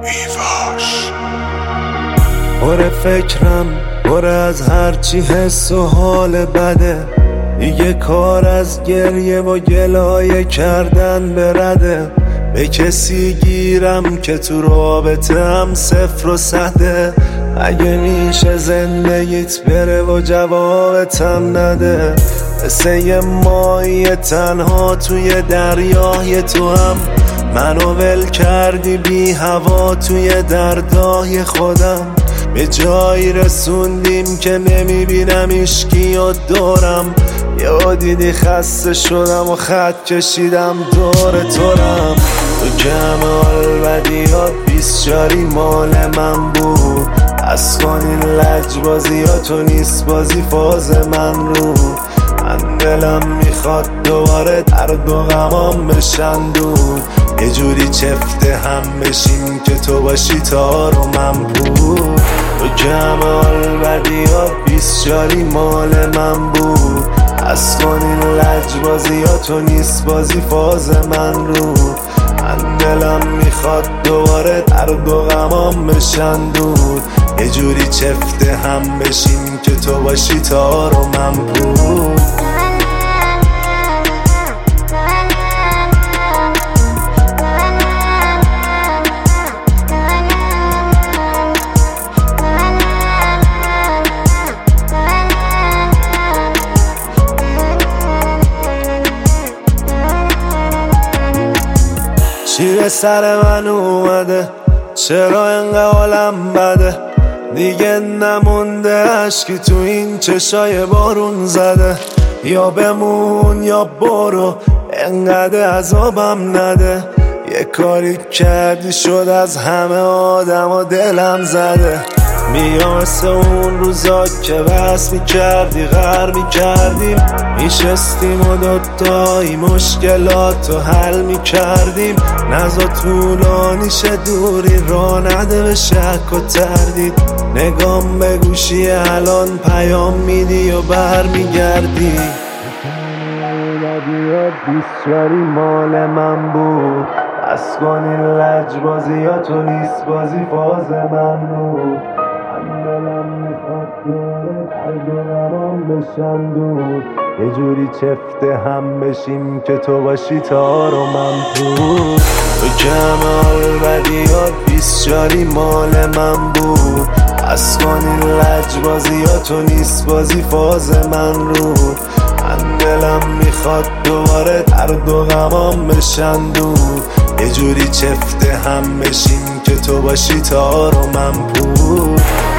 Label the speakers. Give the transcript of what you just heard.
Speaker 1: بیواش.
Speaker 2: پر فکرم پر از هرچی حس و حال بده، دیگه کار از گریه و گلایه کردن برده. به کسی گیرم که تو رابطه‌ام صفر و صده، اگه میشه زندگیت بره و جوابتم نده. مثل یه ماهی تنها توی دریای تو هم منو ول کردی بی هوا توی دردای خودم. به جایی رسوندیم که نمیبینم ایشکی و دورم، یا دیدی خسته شدم و خط کشیدم دور تورم. تو کمال بدیات 20 مال من بود، از کنین لجبازیات و نیست بازی فاز من رو. من دلم میخواد دوباره درد و غمام بشن دود، یه جوری چفته هم بشیم که تو باشی تار و من بود. تو کمال بدیات 20 مال من بود، از کنین لجبازیات و نیست بازی فاز من رو. من دلم میخواد دوباره درد و غمام بشن دود، یه جوری چفته هم بشیم که تو باشی تار و من بود. چی به سر من اومده؟ چرا اینقدر حالم بده؟ دیگه نمونده اشکی تو این چشای بارون زده. یا بمون یا برو، اینقدر عذابم نده. یه کاری کردی شد از همه آدم و دلم زده. میام مثل اون روزا که بس میکردی غر میکردیم، میشستیم و دوتایی مشکلات رو حل میکردیم. نزا طولانی شه دوری را نده به شک و تردید، نگام به گوشی الان پیام میدی و بر میگردی. 20 مال من بود، از کنین لجبازیات و نیست بازی فاز من رو. دلم میخواد دوره درد و غمام بشن دود، یه جوری چفته هم بشیم که تو باشی تار و من بود. تو کمال بدیات 20 مال من بود، از کنین لجبازیات و نیست بازی فاز من رو. من دلم میخواد دوباره درد و غمام بشن دود، یه جوری چفته هم بشیم که تو باشی تار و من بود.